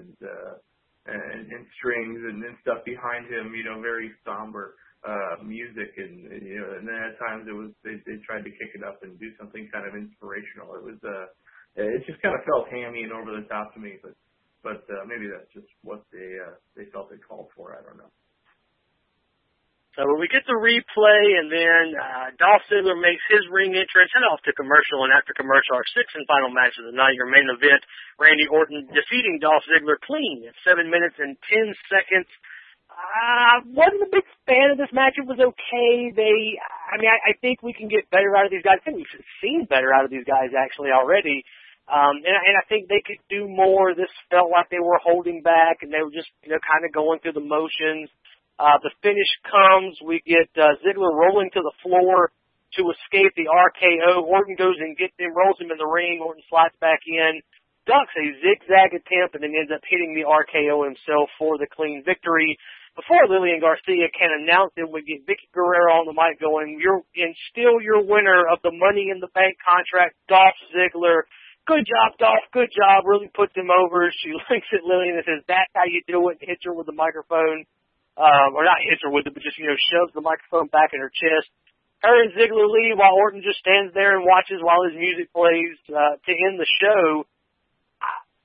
and strings and stuff behind him, very somber music, and then at times they tried to kick it up and do something kind of inspirational. It just kind of felt hammy and over the top to me, but maybe that's just what they felt they called for. I don't know. So we get the replay, and then Dolph Ziggler makes his ring entrance, head off to commercial, and after commercial, our sixth and final match of the night, your main event, Randy Orton defeating Dolph Ziggler clean at 7 minutes and 10 seconds. I wasn't a big fan of this match. It was okay. I think we can get better out of these guys. I think we've seen better out of these guys actually already. And I think they could do more. This felt like they were holding back, and they were just, kind of going through the motions. The finish comes. We get Ziggler rolling to the floor to escape the RKO. Orton goes and rolls him in the ring. Orton slides back in, ducks a zigzag attempt, and then ends up hitting the RKO himself for the clean victory. Before Lillian Garcia can announce it, we get Vicky Guerrero on the mic going, still your winner of the Money in the Bank contract, Dolph Ziggler. Good job, Dolph. Good job. Really puts him over. She looks at Lillian and says, that's how you do it, and hits her with the microphone. Or not hits her with it, but just, shoves the microphone back in her chest. Her and Ziggler leave while Orton just stands there and watches while his music plays to end the show.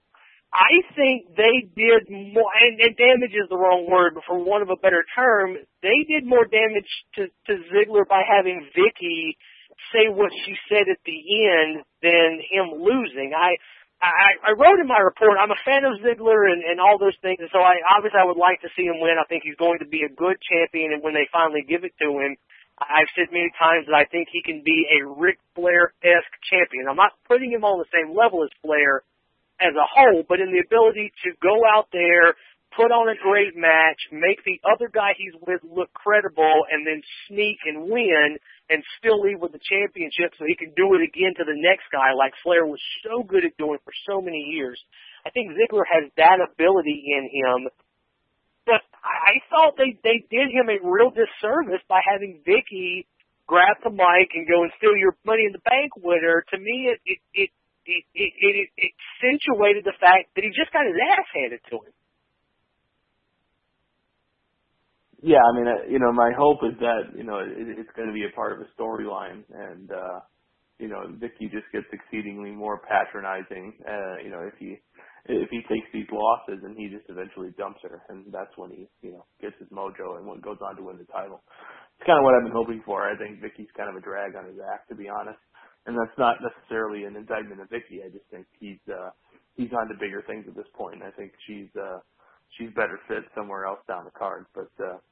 I think they did more, and damage is the wrong word, but for want of a better term, they did more damage to Ziggler by having Vicky say what she said at the end than him losing. I wrote in my report, I'm a fan of Ziggler and all those things, and so I would like to see him win. I think he's going to be a good champion, and when they finally give it to him, I've said many times that I think he can be a Ric Flair-esque champion. I'm not putting him on the same level as Flair as a whole, but in the ability to go out there, put on a great match, make the other guy he's with look credible, and then sneak and win and still leave with the championship so he can do it again to the next guy like Flair was so good at doing for so many years. I think Ziggler has that ability in him, but I thought they did him a real disservice by having Vicky grab the mic and go and steal your Money in the Bank winner. To me, it accentuated the fact that he just got his ass handed to him. Yeah, I mean, my hope is that, it's going to be a part of a storyline, and, Vicky just gets exceedingly more patronizing, if he takes these losses and he just eventually dumps her, and that's when he, gets his mojo and goes on to win the title. It's kind of what I've been hoping for. I think Vicky's kind of a drag on his act, to be honest. And that's not necessarily an indictment of Vicky. I just think he's on to bigger things at this point. And I think she's better fit somewhere else down the card. But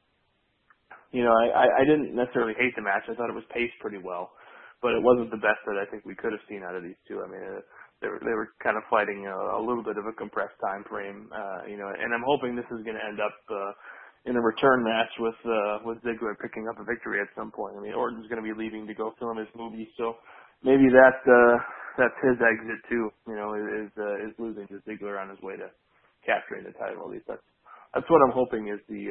I didn't necessarily hate the match. I thought it was paced pretty well, but it wasn't the best that I think we could have seen out of these two. I mean, they were kind of fighting a little bit of a compressed time frame, And I'm hoping this is going to end up in a return match with Ziggler picking up a victory at some point. I mean, Orton's going to be leaving to go film his movie, so maybe that's his exit too. Is losing to Ziggler on his way to capturing the title. At least that's what I'm hoping is the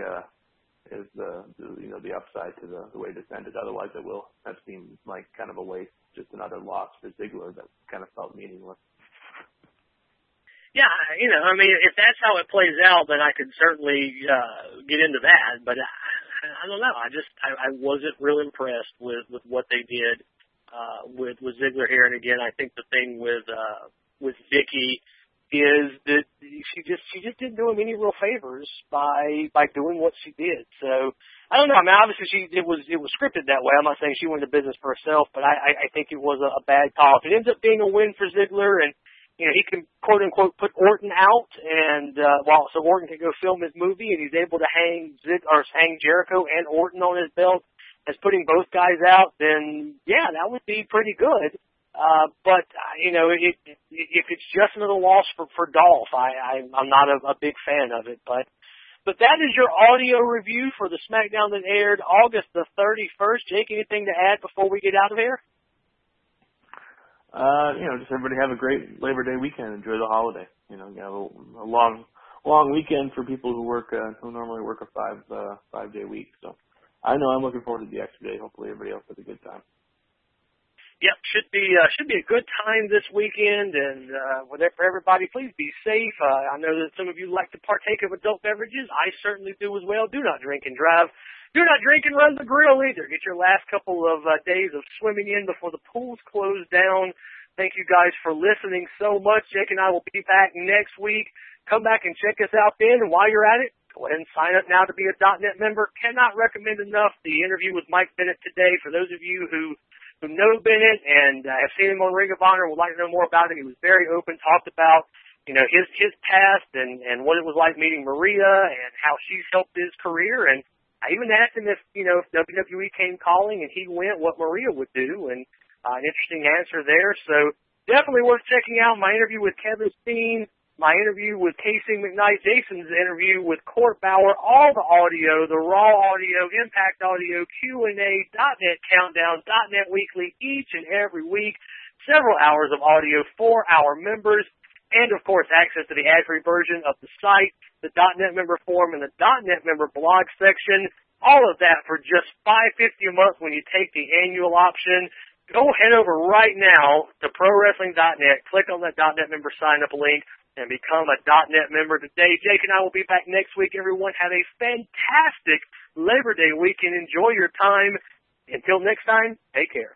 upside to the way this ended. Otherwise, it will have seemed like kind of a waste, just another loss for Ziggler that kind of felt meaningless. Yeah, I mean, if that's how it plays out, then I could certainly get into that. But I don't know. I wasn't real impressed with what they did with Ziggler here. And again, I think the thing with Vicky is that she just didn't do him any real favors by doing what she did. So I don't know. I mean, obviously it was scripted that way. I'm not saying she went into business for herself, but I think it was a bad call. If it ends up being a win for Ziggler and he can quote unquote put Orton out, and so Orton can go film his movie, and he's able to hang Jericho and Orton on his belt as putting both guys out, then yeah, that would be pretty good. But if it's just another loss for Dolph, I'm not a big fan of it. But that is your audio review for the SmackDown that aired August the 31st. Jake, anything to add before we get out of here? Just everybody have a great Labor Day weekend. Enjoy the holiday. You have a long weekend for people who normally work a 5-day week. So I know I'm looking forward to the extra day. Hopefully everybody else has a good time. Yep, should be a good time this weekend, and for everybody, please be safe. I know that some of you like to partake of adult beverages. I certainly do as well. Do not drink and drive. Do not drink and run the grill either. Get your last couple of days of swimming in before the pools close down. Thank you guys for listening so much. Jake and I will be back next week. Come back and check us out then, and while you're at it, go ahead and sign up now to be a .net member. Cannot recommend enough the interview with Mike Bennett today. For those of you who know Bennett and have seen him on Ring of Honor, would like to know more about him. He was very open, talked about his past and what it was like meeting Maria and how she's helped his career. And I even asked him if WWE came calling and he went, what Maria would do, and an interesting answer there. So definitely worth checking out. My interview with Kevin Steen, my interview with Casey McKnight, Jason's interview with Court Bauer, all the audio, the raw audio, Impact Audio, Q&A, .net Countdown, .net Weekly, each and every week, several hours of audio for our members, and of course access to the ad-free version of the site, the .net member forum, and the .net member blog section. All of that for just $5.50 a month when you take the annual option. Go head over right now to ProWrestling.net, click on that .net member sign-up link, and become a .net member today. Jake and I will be back next week. Everyone have a fantastic Labor Day weekend. Enjoy your time. Until next time, take care.